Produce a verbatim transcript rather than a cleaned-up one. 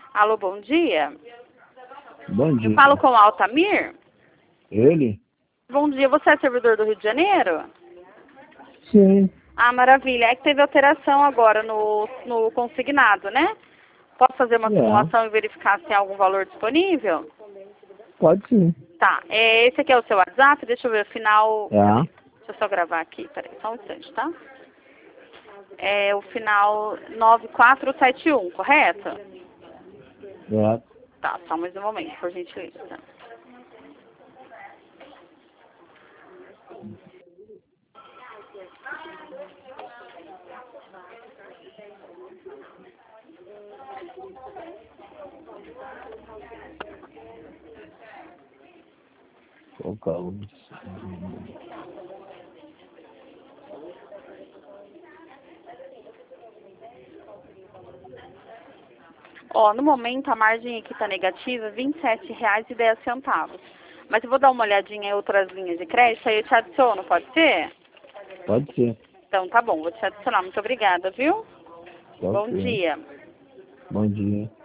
Alô, bom dia. Bom dia. Eu falo com o Altamir? Ele? Bom dia, você é servidor do Rio de Janeiro? Sim. Ah, maravilha. É que teve alteração agora no, no consignado, né? Posso fazer uma É. simulação e verificar se tem algum valor disponível? Pode sim. Tá, é, esse aqui é o seu WhatsApp, deixa eu ver, o final... É. Peraí, deixa eu só gravar aqui, peraí, só um instante, tá? É o final nove quatro sete um, correto? É. Tá, só mais um momento, por gentileza. Colocar o... Ó, no momento a margem aqui tá negativa, vinte e sete reais e dez centavos. Mas eu vou dar uma olhadinha em outras linhas de crédito, aí eu te adiciono, pode ser? Pode ser. Então tá bom, vou te adicionar. Muito obrigada, viu? Pode Bom ser. dia. Bom dia.